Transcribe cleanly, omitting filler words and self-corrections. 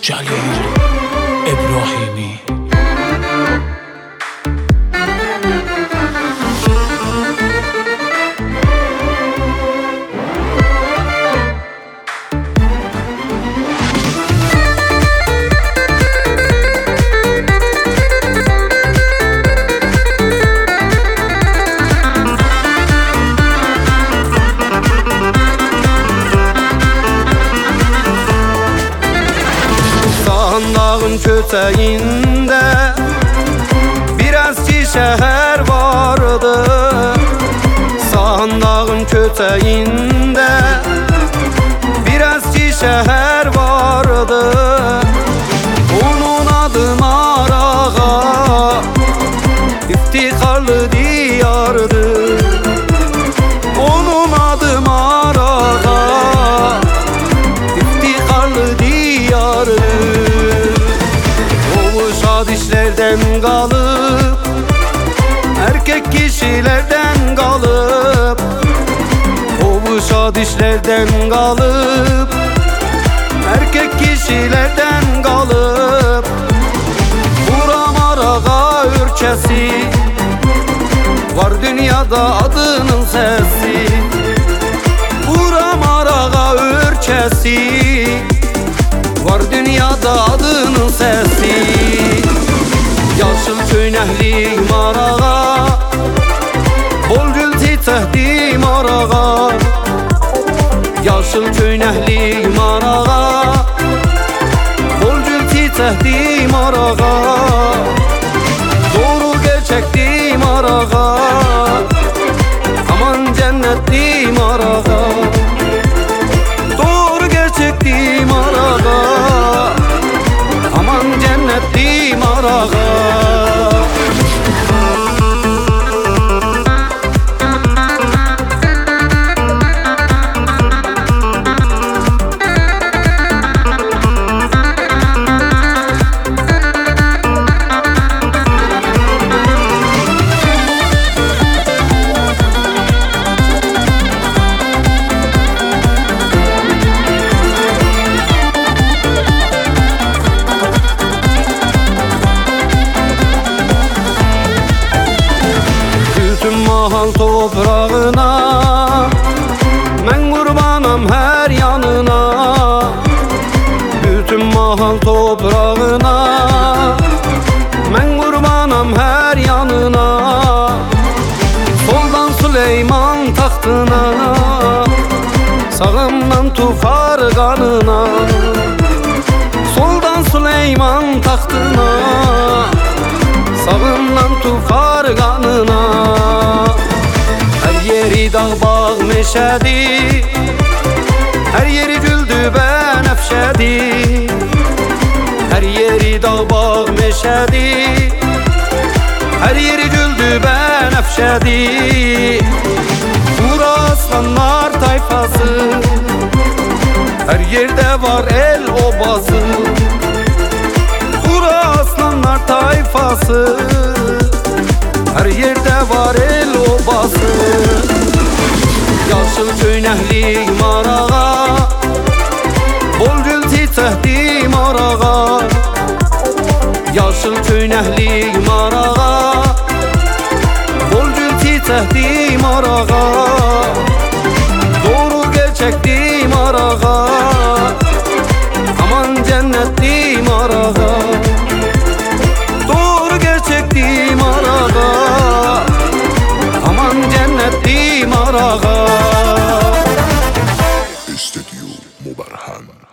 Jalil İbrahimi. Dağın köteğinde bir eski şehir vardı. Dağın köteğinde bir eski şehir vardı. Onun adı Marağa, iftiharlı diyardı. Onun adı Marağa, iftiharlı diyardı. Dişlerden kalıp, erkek kişilerden kalıp, kovuşa dişlerden kalıp, erkek kişilerden kalıp, Bura Marağa ülkesi, var dünyada adının sesi. Bura Marağa ülkesi, var dünyada adının sesi. Yaşıl köynəkli Marağa, bol gül çiçəkli Marağa. Yaşıl köynəkli Marağa, bol gül çiçəkli Marağa. Doğru gerçekli Marağa, aman cennetli Marağa. Doğru gerçekli Marağa, aman cennetli Marağa. Mahal toprağına, mən qurbanam hər yanına. Bütün mahal toprağına, mən qurbanam hər yanına. Soldan Süleyman taxtına, sağımdan Tufar qanına. Soldan Süleyman taxtına, sağımdan Tufar qanına. Dağ bağ meşədi, her yeri güldü bənəfşədi. Her yeri dağ bağ meşədi, her yeri güldü bənəfşədi. Bura aslanlar tayfası, her yerde var el obası. Bura aslanlar tayfası, her yerde var el obası. Yaşıl köynəkli Marağa, bol gül çiçəkli Marağa. Yaşıl köynəkli Marağa, bol gül çiçəkli Marağa. Doğru gerçekli Marağa, aman cennetli Marağa. Doğru gerçekli Marağa, aman cennetli Marağa. Studio Mubarhan.